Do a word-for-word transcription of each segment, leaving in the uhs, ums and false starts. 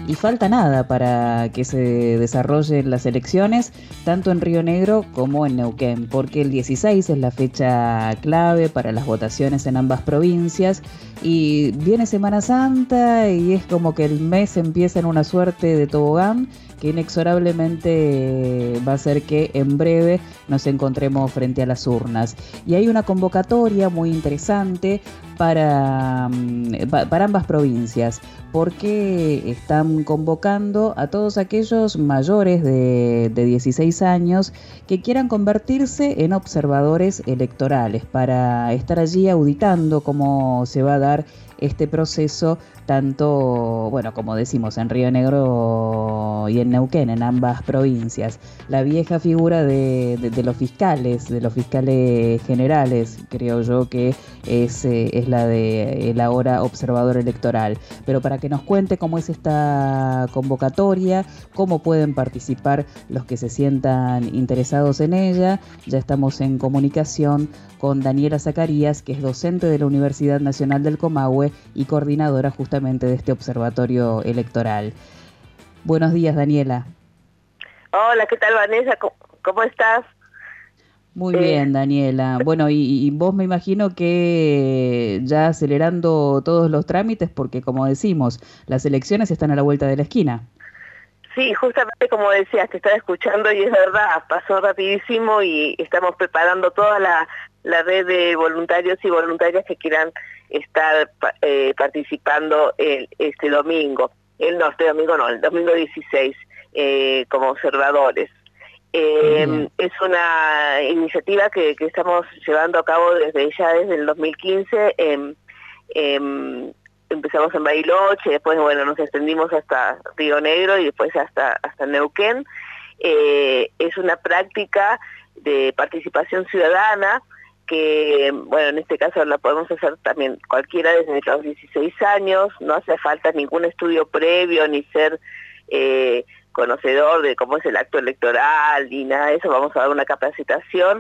y falta nada para que se desarrollen las elecciones, tanto en Río Negro como en Neuquén, porque el dieciséis es la fecha clave para las votaciones en ambas provincias, y viene Semana Santa y es como que el mes empieza en una suerte de tobogán que inexorablemente va a hacer que en breve nos encontremos frente a las urnas. Y hay una convocatoria muy interesante para, para ambas provincias, porque están convocando a todos aquellos mayores de, de dieciséis años que quieran convertirse en observadores electorales para estar allí auditando cómo se va a dar este proceso, tanto, bueno, como decimos, en Río Negro y en Neuquén, en ambas provincias. La vieja figura de, de, de los fiscales, de los fiscales generales, creo yo que es, eh, es la de el ahora observador electoral. Pero para que nos cuente cómo es esta convocatoria, cómo pueden participar los que se sientan interesados en ella, ya estamos en comunicación con Daniela Zacarías, que es docente de la Universidad Nacional del Comahue y coordinadora justamente de este observatorio electoral. Buenos días, Daniela. Hola, ¿qué tal, Vanessa? ¿Cómo, cómo estás? Muy eh... bien, Daniela. Bueno, y, y vos me imagino que ya acelerando todos los trámites, porque como decimos, las elecciones están a la vuelta de la esquina. Sí, justamente como decías, te estaba escuchando y es verdad, pasó rapidísimo y estamos preparando toda la, la red de voluntarios y voluntarias que quieran estar eh, participando el, este domingo. El no, este domingo no, el domingo dieciséis, eh, como observadores. Eh, es una iniciativa que, que estamos llevando a cabo desde ya desde el dos mil quince. Eh, eh, empezamos en Bariloche, después bueno nos extendimos hasta Río Negro y después hasta, hasta Neuquén. Eh, es una práctica de participación ciudadana que, bueno, en este caso la podemos hacer también cualquiera desde los dieciséis años, no hace falta ningún estudio previo ni ser eh, conocedor de cómo es el acto electoral ni nada de eso. Vamos a dar una capacitación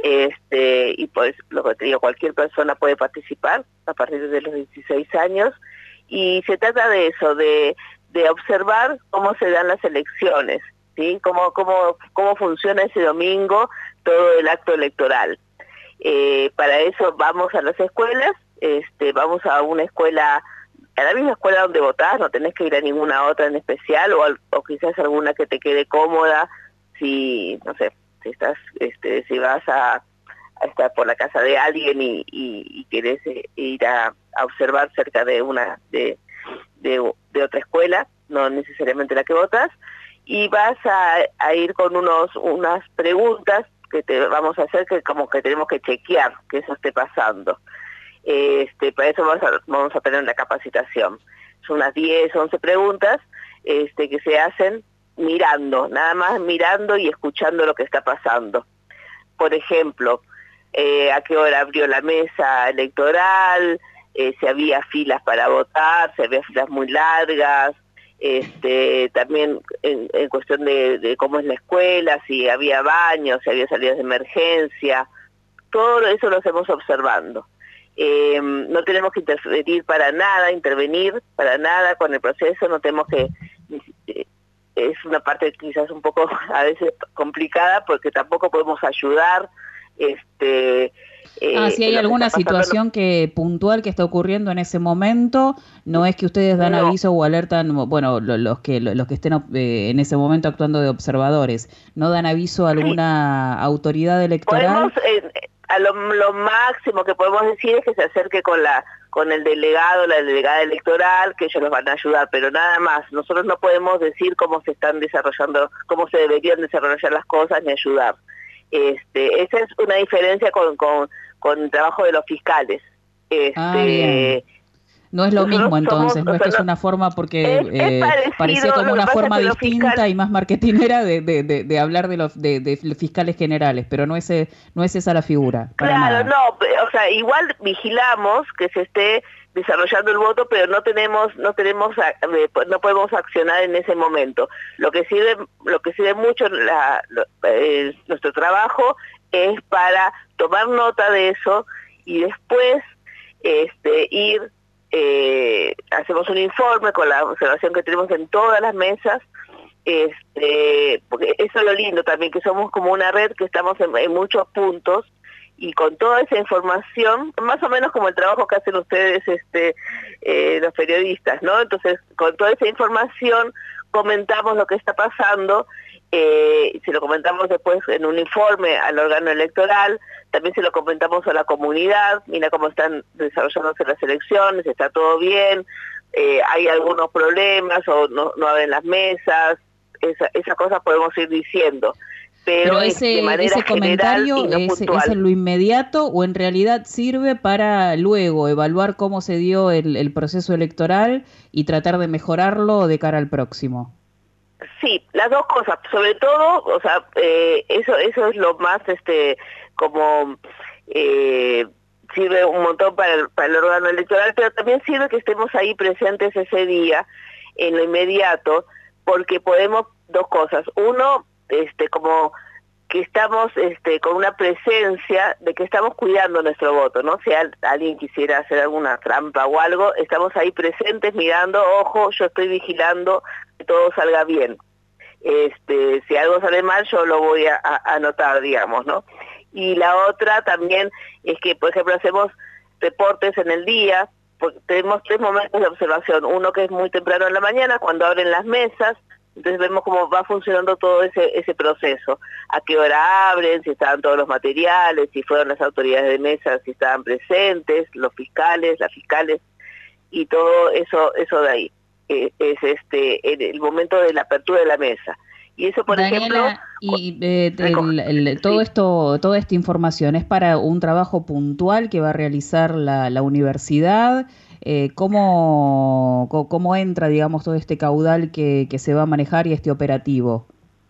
este y pues lo que te digo, cualquier persona puede participar a partir de los dieciséis años, y se trata de eso, de, de observar cómo se dan las elecciones, ¿sí? Cómo, cómo, cómo funciona ese domingo todo el acto electoral. Eh, para eso vamos a las escuelas, este, vamos a una escuela, a la misma escuela donde votás, no tenés que ir a ninguna otra en especial, o, o quizás alguna que te quede cómoda, si, no sé, si estás, este, si vas a, a estar por la casa de alguien y, y, y querés eh, ir a, a observar cerca de una, de, de, de otra escuela, no necesariamente la que votas, y vas a, a ir con unos, unas preguntas que te vamos a hacer, que como que tenemos que chequear que eso esté pasando. Este, para eso vamos a, vamos a tener la capacitación. Son unas diez, once preguntas este, que se hacen mirando, nada más mirando y escuchando lo que está pasando. Por ejemplo, eh, a qué hora abrió la mesa electoral, eh, si había filas para votar, si había filas muy largas, este, también en, en cuestión de, de cómo es la escuela, si había baños, si había salidas de emergencia, todo eso lo hacemos observando. Eh, no tenemos que interferir para nada, intervenir para nada con el proceso, no tenemos que... Eh, es una parte quizás un poco a veces complicada porque tampoco podemos ayudar. Este, eh, ah, si hay alguna situación no... que puntual que está ocurriendo en ese momento, no es que ustedes dan no. aviso o alertan, bueno, los que los que estén eh, en ese momento actuando de observadores, ¿no dan aviso a alguna sí. autoridad electoral? Podemos, eh, a lo, lo máximo que podemos decir es que se acerque con la con el delegado, la delegada electoral, que ellos nos van a ayudar, pero nada más. Nosotros no podemos decir cómo se están desarrollando, cómo se deberían desarrollar las cosas ni ayudar. Este, esa es una diferencia con, con, con el trabajo de los fiscales. Este, ah, bien. No es lo mismo entonces, somos, no es que no, es una forma porque es, eh, es parecido, parecía como una forma distinta fiscal... fiscal... y más marketinera de, de, de, de hablar de los de, de fiscales generales, pero no es, no es esa la figura. Para claro, nada. no, o sea, igual vigilamos que se esté desarrollando el voto, pero no tenemos, no tenemos, no podemos accionar en ese momento. Lo que sirve, lo que sirve mucho la, lo, eh, nuestro trabajo es para tomar nota de eso y después este, ir eh, hacemos un informe con la observación que tenemos en todas las mesas, este, porque eso es lo lindo también, que somos como una red que estamos en, en muchos puntos, y con toda esa información, más o menos como el trabajo que hacen ustedes, este, eh, los periodistas, ¿no? Entonces, con toda esa información comentamos lo que está pasando, eh, se lo comentamos después en un informe al órgano electoral, también se lo comentamos a la comunidad, mira cómo están desarrollándose las elecciones, está todo bien, eh, hay algunos problemas o no, no abren las mesas, esa, esas cosas podemos ir diciendo. Pero, Pero ese, de manera ese comentario general y no es, puntual. ¿es en lo inmediato o en realidad sirve para luego evaluar cómo se dio el, el proceso electoral y tratar de mejorarlo de cara al próximo? Sí, las dos cosas, sobre todo, o sea, eh, eso eso es lo más, este, como eh, sirve un montón para el, para el órgano electoral, pero también sirve que estemos ahí presentes ese día, en lo inmediato, porque podemos, dos cosas, uno, este, como que estamos este, con una presencia de que estamos cuidando nuestro voto, ¿no? Si al, alguien quisiera hacer alguna trampa o algo, estamos ahí presentes mirando, ojo, yo estoy vigilando que todo salga bien. Este, si algo sale mal, yo lo voy a, a anotar, digamos, ¿no? Y la otra también es que, por ejemplo, hacemos reportes en el día, porque tenemos tres momentos de observación, uno que es muy temprano en la mañana, cuando abren las mesas, entonces vemos cómo va funcionando todo ese ese proceso, a qué hora abren, si estaban todos los materiales, si fueron las autoridades de mesa, si estaban presentes, los fiscales, las fiscales, y todo eso eso de ahí. Eh, es este el, el momento de la apertura de la mesa. Y eso, por Daniela, ejemplo... y eh, el, el, todo sí. esto, toda esta información es para un trabajo puntual que va a realizar la, la universidad. Eh, ¿cómo, ¿Cómo entra, digamos, todo este caudal que, que se va a manejar y este operativo?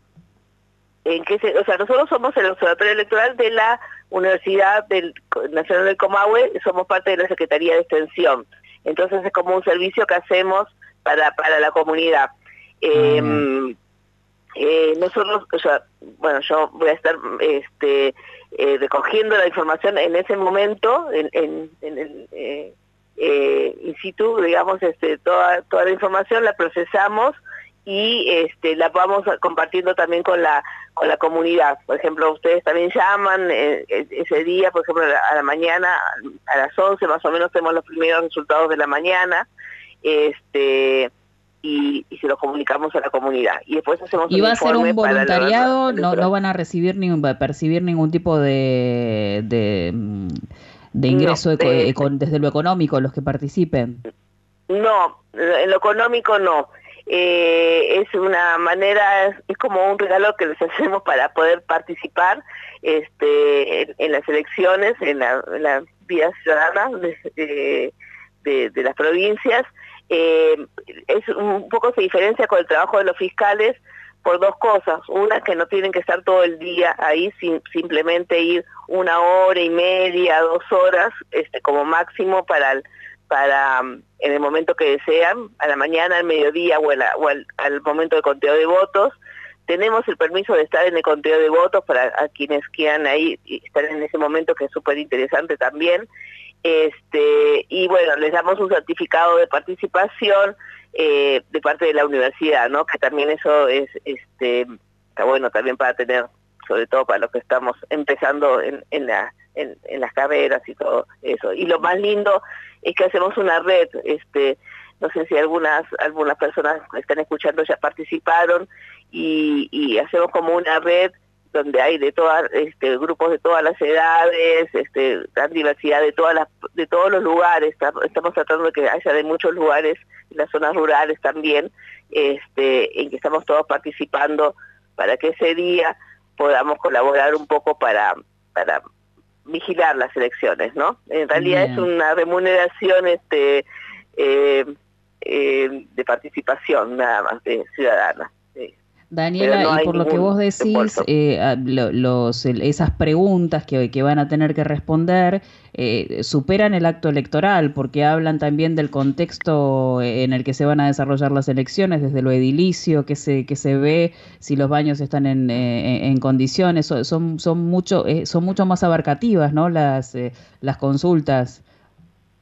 En que se, o sea, nosotros somos el observatorio electoral de la Universidad del, Nacional del Comahue, somos parte de la Secretaría de Extensión. Entonces es como un servicio que hacemos para, para la comunidad. Eh, Ah, eh, nosotros, o sea, bueno, yo voy a estar este, eh, recogiendo la información en ese momento, en, en, en el... Eh, Eh, in situ, digamos, este, toda toda la información la procesamos y este, la vamos compartiendo también con la con la comunidad. Por ejemplo, ustedes también llaman eh, ese día, por ejemplo, a la, a la mañana, a las once más o menos tenemos los primeros resultados de la mañana, este y, y se los comunicamos a la comunidad. Y después hacemos ¿y un va a ser un voluntariado? No, no van a recibir ni percibir ningún tipo de... de de ingreso no, eco, eh, eco, desde lo económico los que participen. No, en lo económico no. Eh, es una manera, es como un regalo que les hacemos para poder participar este, en, en las elecciones, en la, en la vida ciudadana de, de, de, de las provincias. Eh, es un poco se diferencia con el trabajo de los fiscales por dos cosas. Una, que no tienen que estar todo el día ahí, sin, simplemente ir una hora y media, dos horas, este, como máximo para el, para um, en el momento que desean, a la mañana, al mediodía o, la, o al, al momento de conteo de votos. Tenemos el permiso de estar en el conteo de votos para a quienes quieran ahí estar en ese momento, que es súper interesante también. Este, y bueno, les damos un certificado de participación eh, de parte de la universidad, ¿no? Que también eso es, este, está bueno también para tener, sobre todo para los que estamos empezando en, en, la, en, en las carreras y todo eso. Y lo más lindo es que hacemos una red, este, no sé si algunas algunas personas que están escuchando ya participaron, y, y hacemos como una red donde hay de todas este, grupos de todas las edades, este, gran diversidad de todas las de todos los lugares. Estamos tratando de que haya de muchos lugares, en las zonas rurales también, este, en que estamos todos participando para que ese día podamos colaborar un poco para para vigilar las elecciones, ¿no? En realidad Bien. Es una remuneración este eh, eh, de participación nada más, de ciudadana. Sí. Daniela, no y por lo que vos decís, eh, los, esas preguntas que, que van a tener que responder eh, superan el acto electoral, porque hablan también del contexto en el que se van a desarrollar las elecciones, desde lo edilicio, que se que se ve si los baños están en, eh, en condiciones, son son mucho eh, son mucho más abarcativas, ¿no? Las eh, las consultas.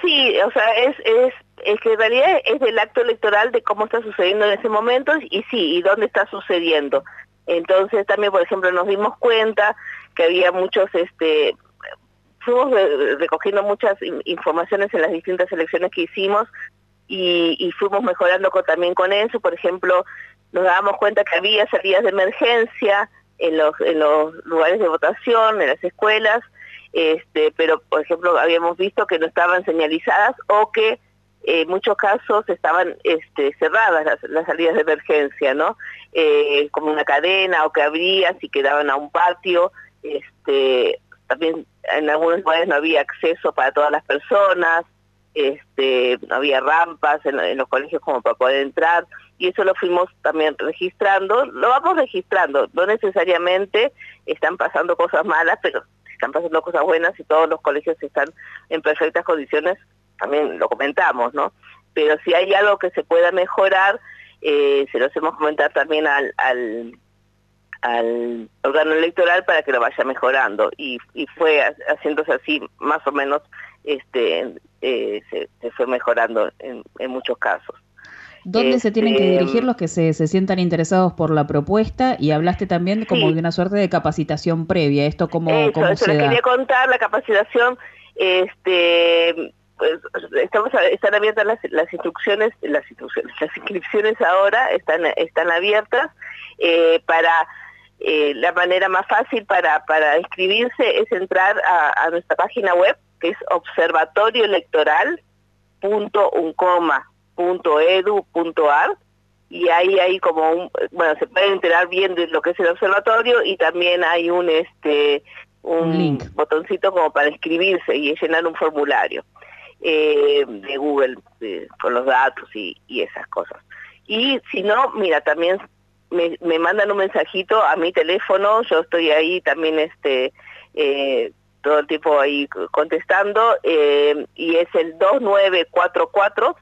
Sí, o sea, es, es, es que en realidad es del acto electoral de cómo está sucediendo en ese momento y sí, y dónde está sucediendo. Entonces también, por ejemplo, nos dimos cuenta que había muchos, este, fuimos recogiendo muchas informaciones en las distintas elecciones que hicimos y, y fuimos mejorando con, también con eso. Por ejemplo, nos dábamos cuenta que había salidas de emergencia en los, en los lugares de votación, en las escuelas, este, pero por ejemplo habíamos visto que no estaban señalizadas o que en eh, muchos casos estaban este, cerradas las, las salidas de emergencia, ¿no? Eh, como una cadena o que abrían si quedaban a un patio, este, también en algunos lugares no había acceso para todas las personas, este, no había rampas en, en los colegios como para poder entrar, y eso lo fuimos también registrando, lo vamos registrando, no necesariamente están pasando cosas malas, pero están pasando cosas buenas y todos los colegios están en perfectas condiciones, también lo comentamos, ¿no? Pero si hay algo que se pueda mejorar, eh, se lo hacemos comentar también al, al, al órgano electoral para que lo vaya mejorando, y, y fue haciéndose así, más o menos, este eh, se, se fue mejorando en, en muchos casos. ¿Dónde este, se tienen que dirigir los que se, se sientan interesados por la propuesta? Y hablaste también como sí, de una suerte de capacitación previa. ¿Esto cómo, eso, cómo eso se les da? quería contar, la capacitación, este pues, estamos están abiertas las, las instrucciones, las instrucciones, las inscripciones ahora están, están abiertas, eh, para eh, la manera más fácil para, para inscribirse es entrar a, a nuestra página web, que es observatorio electoral punto uncoma punto edu punto ar, y ahí hay como un, bueno, se pueden enterar bien de lo que es el observatorio, y también hay un este un, un link, botoncito como para inscribirse y llenar un formulario eh, de Google de, con los datos y, y esas cosas. Y si no, mira, también me, me mandan un mensajito a mi teléfono, yo estoy ahí también este eh, todo el tiempo ahí contestando, eh, y es el dos nueve cuatro cuatro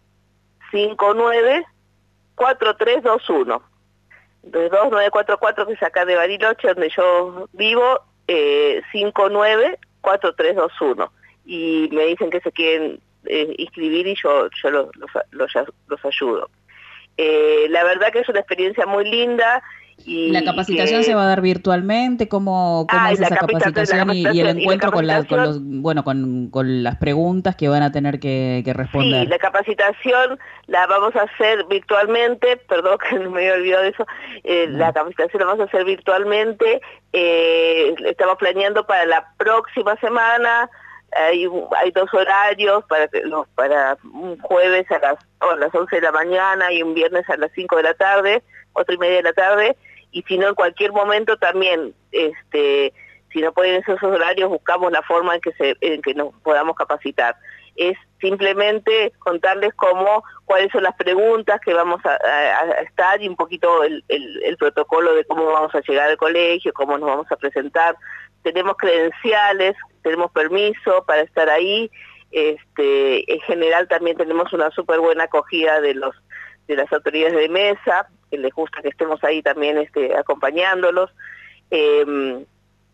cinco nueve cuatro tres dos uno. Entonces dos nueve cuatro cuatro, que es acá de Bariloche, donde yo vivo, eh, cinco nueve cuatro tres dos uno. Y me dicen que se quieren eh, inscribir y yo, yo los, los, los, los ayudo. Eh, la verdad que es una experiencia muy linda. Y, ¿La capacitación y que... se va a dar virtualmente? ¿Cómo, cómo ah, es la esa capacitación, capacitación, y, y el y encuentro la con, la, con los, capacitación, bueno, con, con las preguntas que van a tener que, que responder? Sí, la capacitación la vamos a hacer virtualmente, perdón que me había olvidado de eso, eh, No. la capacitación la vamos a hacer virtualmente, eh, estamos planeando para la próxima semana. Hay, hay dos horarios para los, para un jueves a las, a las once de la mañana y un viernes a las cinco de la tarde, otra y media de la tarde, y si no en cualquier momento también, este, si no pueden esos horarios, buscamos la forma en que se, en que nos podamos capacitar. Es simplemente contarles cómo, cuáles son las preguntas que vamos a, a, a estar, y un poquito el, el, el protocolo de cómo vamos a llegar al colegio, cómo nos vamos a presentar. Tenemos credenciales, tenemos permiso para estar ahí. Este, en general también tenemos una súper buena acogida de los de las autoridades de mesa, que les gusta que estemos ahí también este, acompañándolos. Eh,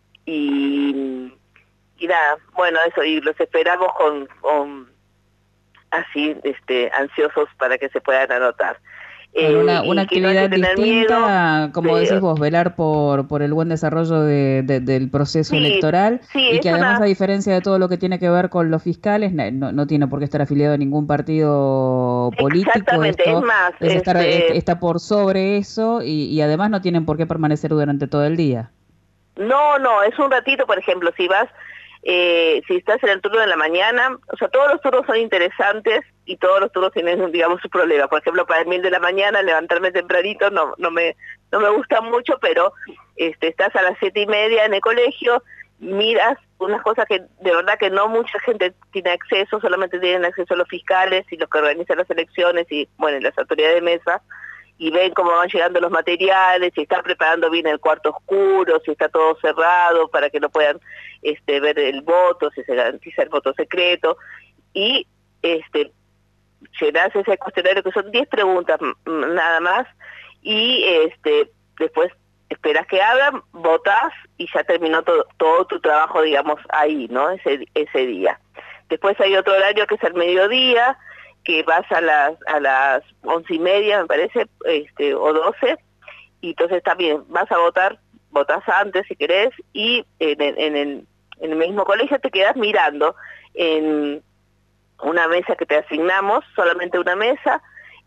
y, y nada, bueno, eso, y los esperamos con, con así, este, ansiosos para que se puedan anotar. Bueno, una, Eh, una y que no hay actividad que tener distinta, miedo como de, decís vos, velar por, por el buen desarrollo de, de, del proceso sí, electoral, sí, y es que además, a una, diferencia de todo lo que tiene que ver con los fiscales, no, no tiene por qué estar afiliado a ningún partido político. exactamente, es Esto más, es estar, es- este, está por sobre eso, y, y además no tienen por qué permanecer durante todo el día. no, no, es un ratito, por ejemplo, si vas, eh, si estás en el turno de la mañana, o sea, todos los turnos son interesantes y todos los turnos tienen, digamos, sus problemas. Por ejemplo, para el mil de la mañana, levantarme tempranito no, no me, no me gusta mucho, pero este, estás a las siete y media en el colegio, miras unas cosas que de verdad que no mucha gente tiene acceso, solamente tienen acceso a los fiscales y los que organizan las elecciones y, bueno, las autoridades de mesa, y ven cómo van llegando los materiales, si están preparando bien el cuarto oscuro, si está todo cerrado para que no puedan este, ver el voto, si se garantiza el voto secreto, y este, llenás ese cuestionario que son diez preguntas nada más, y este, después esperas que abran, votás y ya terminó todo, todo tu trabajo, digamos, ahí, ¿no? Ese, ese día. Después hay otro horario que es el mediodía, que vas a las a las once y media, me parece, este, o doce, y entonces también vas a votar, votás antes si querés, y en el, en el, en el mismo colegio te quedas mirando en una mesa que te asignamos, solamente una mesa,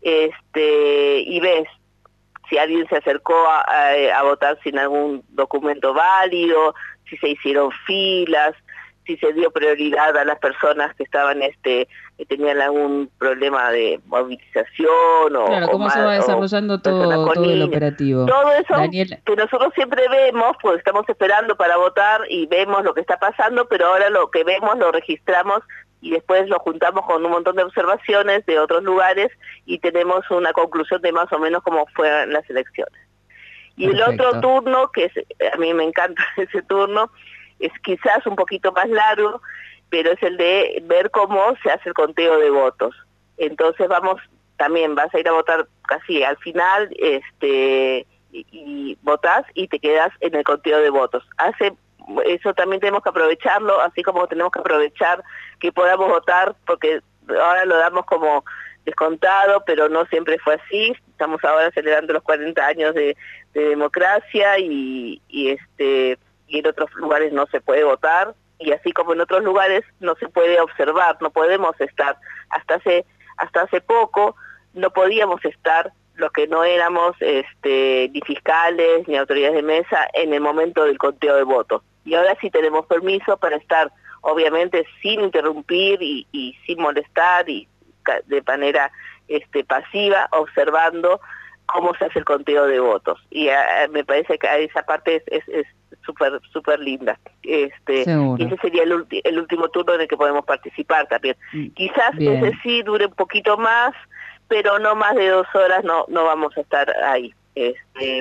este, y ves si alguien se acercó a, a, a votar sin algún documento válido, si se hicieron filas, si se dio prioridad a las personas que estaban, este, que tenían algún problema de movilización o, claro, o cómo más, se va desarrollando todo, todo el operativo. Todo eso Daniel... que nosotros siempre vemos, pues estamos esperando para votar y vemos lo que está pasando, pero ahora lo que vemos lo registramos y después lo juntamos con un montón de observaciones de otros lugares y tenemos una conclusión de más o menos cómo fueron las elecciones. Y Perfecto. El otro turno, que es, a mí me encanta ese turno, es quizás un poquito más largo, pero es el de ver cómo se hace el conteo de votos. Entonces vamos, también vas a ir a votar casi al final, este y, y votás y te quedas en el conteo de votos. Hace Eso también tenemos que aprovecharlo, así como tenemos que aprovechar que podamos votar, porque ahora lo damos como descontado, pero no siempre fue así. Estamos ahora celebrando los cuarenta años de, de democracia y, y este y en otros lugares no se puede votar, y así como en otros lugares no se puede observar, no podemos estar. Hasta hace hasta hace poco no podíamos estar los que no éramos este, ni fiscales ni autoridades de mesa en el momento del conteo de votos. Y ahora sí tenemos permiso para estar, obviamente, sin interrumpir y, y sin molestar y de manera este, pasiva, observando cómo se hace el conteo de votos. Y uh, me parece que esa parte es es súper súper linda. Este, y ese sería el, el último turno en el que podemos participar también. Mm, Quizás Bien. ese sí dure un poquito más, pero no más de dos horas no no vamos a estar ahí. Este,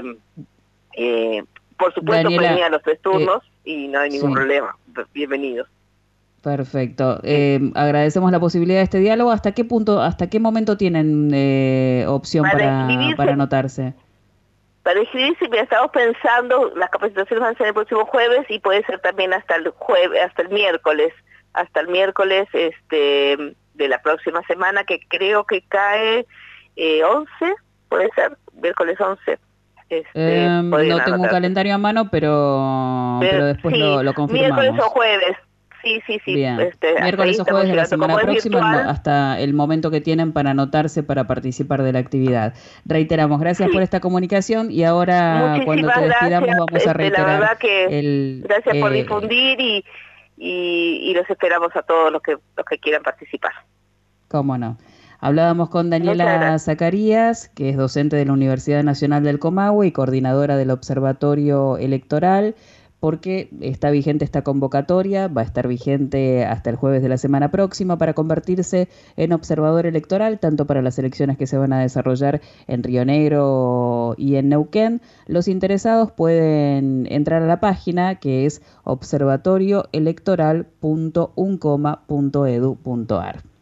eh, por supuesto, venía los tres turnos eh, y no hay ningún sí. problema. Bienvenidos. Perfecto. Eh, agradecemos la posibilidad de este diálogo. ¿Hasta qué punto, hasta qué momento tienen eh, opción para, para, para anotarse? Para inscribirse, estamos pensando, las capacitaciones van a ser el próximo jueves y puede ser también hasta el jueves, hasta el miércoles, hasta el miércoles este de la próxima semana, que creo que cae eh, once, puede ser, miércoles once. Este, eh, no tengo anotarse. Un calendario a mano, pero, pero, pero después sí, lo, lo confirmamos. Miércoles o jueves. Sí, sí, sí. Bien. Este, miércoles o jueves de la semana próxima virtual, hasta el momento que tienen para anotarse para participar de la actividad. Reiteramos, gracias sí. por esta comunicación y ahora Muchísimas cuando te despidamos gracias, vamos a reiterar. La verdad que el, gracias eh, por difundir y, y, y los esperamos a todos los que, los que quieran participar. Cómo no. Hablábamos con Daniela Zacarías, que es docente de la Universidad Nacional del Comahue y coordinadora del Observatorio Electoral, porque está vigente esta convocatoria, va a estar vigente hasta el jueves de la semana próxima para convertirse en observador electoral, tanto para las elecciones que se van a desarrollar en Río Negro y en Neuquén. Los interesados pueden entrar a la página que es observatorio electoral punto uncoma punto edu punto ar.